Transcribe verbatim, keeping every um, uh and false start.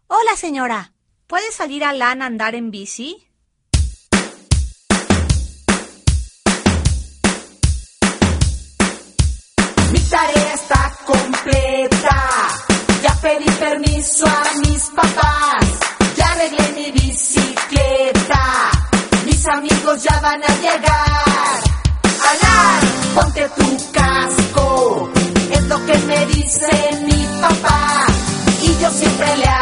Hola, señora. ¿Puede salir Alan a andar en bici? Mi tarea está completa. Ya pedí permiso a mis papás. Ya arreglé mi bicicleta. Mis amigos ya van a llegar. Alan, ponte tu casco. Es lo que me dice mi papá. Y yo siempre le